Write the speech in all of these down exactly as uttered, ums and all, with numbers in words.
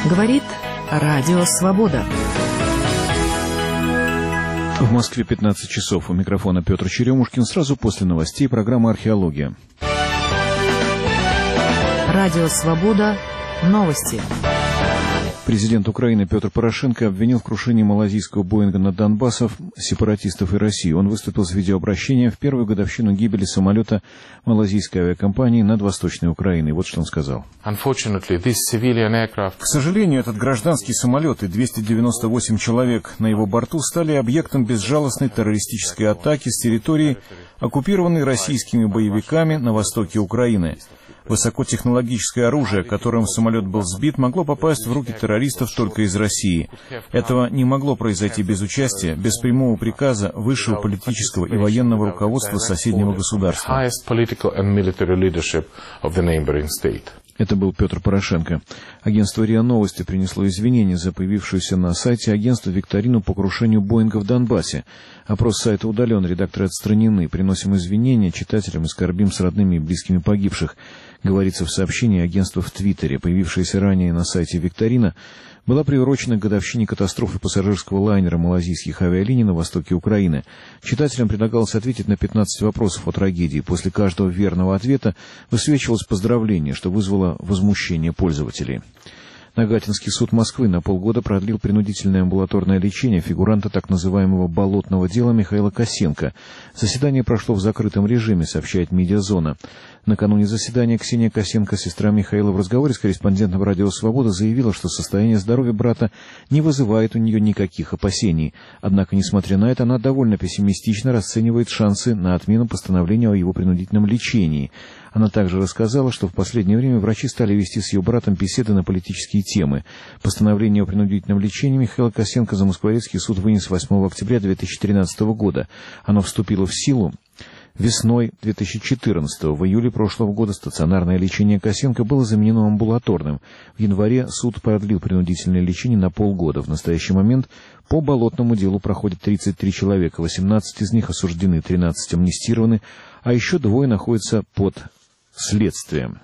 Говорит Радио Свобода. В Москве пятнадцать часов. У микрофона Петр Черемушкин. Сразу после новостей программа «Археология». Радио Свобода. Новости. Президент Украины Петр Порошенко обвинил в крушении малазийского Боинга над Донбассом сепаратистов и Россию. Он выступил с видеообращением в первую годовщину гибели самолета малазийской авиакомпании над Восточной Украиной. Вот что он сказал. К сожалению, этот гражданский самолет и двести девяносто восемь человек на его борту стали объектом безжалостной террористической атаки с территории, оккупированной российскими боевиками на востоке Украины. Высокотехнологическое оружие, которым самолет был сбит, могло попасть в руки террористов только из России. Этого не могло произойти без участия, без прямого приказа высшего политического и военного руководства соседнего государства. Это был Петр Порошенко. Агентство РИА Новости принесло извинения за появившуюся на сайте агентства викторину по крушению Боинга в Донбассе. Опрос сайта удален, редакторы отстранены. Приносим извинения читателям и скорбим с родными и близкими погибших. Говорится в сообщении агентства в Твиттере. Появившаяся ранее на сайте викторина была приурочена к годовщине катастрофы пассажирского лайнера малазийских авиалиний на востоке Украины. Читателям предлагалось ответить на пятнадцать вопросов о трагедии. После каждого верного ответа высвечивалось поздравление, что вызвало возмущение пользователей. Нагатинский суд Москвы на полгода продлил принудительное амбулаторное лечение фигуранта так называемого «болотного дела» Михаила Косенко. Заседание прошло в закрытом режиме, сообщает «Медиазона». Накануне заседания Ксения Косенко, сестра Михаила, в разговоре с корреспондентом «Радио Свобода» заявила, что состояние здоровья брата не вызывает у нее никаких опасений. Однако, несмотря на это, она довольно пессимистично расценивает шансы на отмену постановления о его принудительном лечении. Она также рассказала, что в последнее время врачи стали вести с ее братом беседы на политические темы. Постановление о принудительном лечении Михаила Косенко Замоскворецкий суд вынес восьмого октября две тысячи тринадцатого года. Оно вступило в силу весной две тысячи четырнадцатого. В июле прошлого года стационарное лечение Косенко было заменено амбулаторным. В январе суд продлил принудительное лечение на полгода. В настоящий момент по болотному делу проходит тридцать три человека. восемнадцать из них осуждены, тринадцать амнистированы, а еще двое находятся под следствием.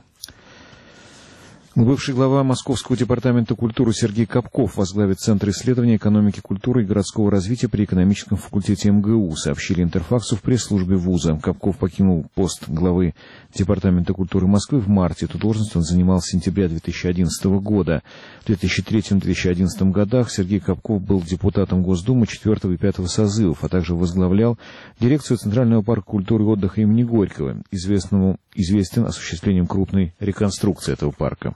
Бывший глава Московского департамента культуры Сергей Капков возглавит Центр исследования экономики, культуры и городского развития при экономическом факультете эм гэ у, сообщили Интерфаксу в пресс-службе вуза. Капков покинул пост главы Департамента культуры Москвы в марте. Эту должность он занимал с сентября две тысячи одиннадцатого года. В две тысячи третьем — две тысячи одиннадцатом годах Сергей Капков был депутатом Госдумы четвертого и пятого созывов, а также возглавлял дирекцию Центрального парка культуры и отдыха имени Горького, известному, известен осуществлением крупной реконструкции этого парка.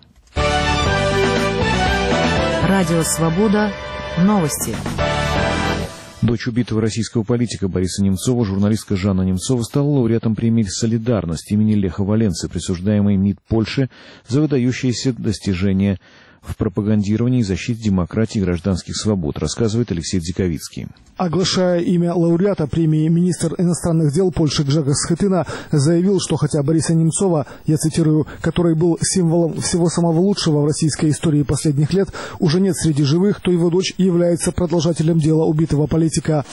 Радио Свобода. Новости. Дочь убитого российского политика Бориса Немцова, журналистка Жанна Немцова, стала лауреатом премии «Солидарность» имени Леха Валенсы, присуждаемой МИД Польши за выдающиеся достижения в пропагандировании и защите демократии и гражданских свобод, рассказывает Алексей Дзиковицкий. Оглашая имя лауреата премии, министр иностранных дел Польши Гжегош Схетына заявил, что хотя Бориса Немцова, я цитирую, который был символом всего самого лучшего в российской истории последних лет, уже нет среди живых, то его дочь является продолжателем дела убитого политика.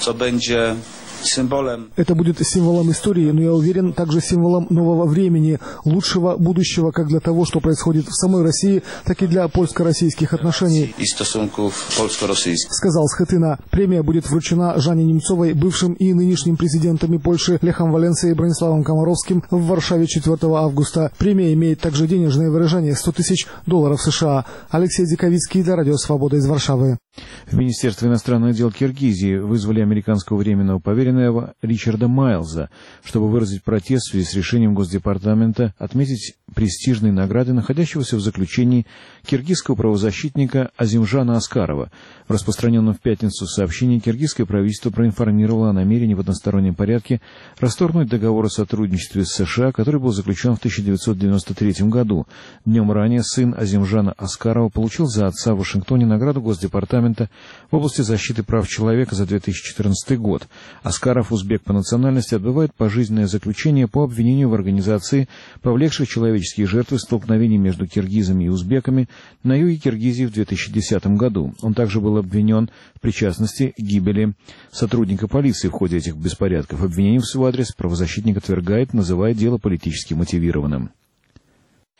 Это будет символом истории, но я уверен, также символом нового времени, лучшего будущего как для того, что происходит в самой России, так и для польско-российских отношений, сказал Схетына. Премия будет вручена Жанне Немцовой, бывшим и нынешним президентами Польши Лехом Валенсой и Брониславом Комаровским в Варшаве четвертого августа. Премия имеет также денежное выражение — сто тысяч долларов США. Алексей Дзиковицкий для Радио Свобода из Варшавы. В Министерство иностранных дел Киргизии вызвали американского временного поверенного Ричарда Майлза, чтобы выразить протест в связи с решением Госдепартамента отметить престижные награды находящегося в заключении киргизского правозащитника Азимжана Аскарова. В распространенном в пятницу сообщении киргизское правительство проинформировало о намерении в одностороннем порядке расторгнуть договор о сотрудничестве с США, который был заключен в тысяча девятьсот девяносто третьем году. Днем ранее сын Азимжана Аскарова получил за отца в Вашингтоне награду Госдепартамента в области защиты прав человека за две тысячи четырнадцатый год. Аскаров, узбек по национальности, отбывает пожизненное заключение по обвинению в организации, повлекшей человеческие жертвы столкновений между киргизами и узбеками на юге Киргизии в две тысячи десятом году. Он также был обвинен в причастности к гибели сотрудника полиции в ходе этих беспорядков. Обвинение в свой адрес правозащитник отвергает, называя дело политически мотивированным.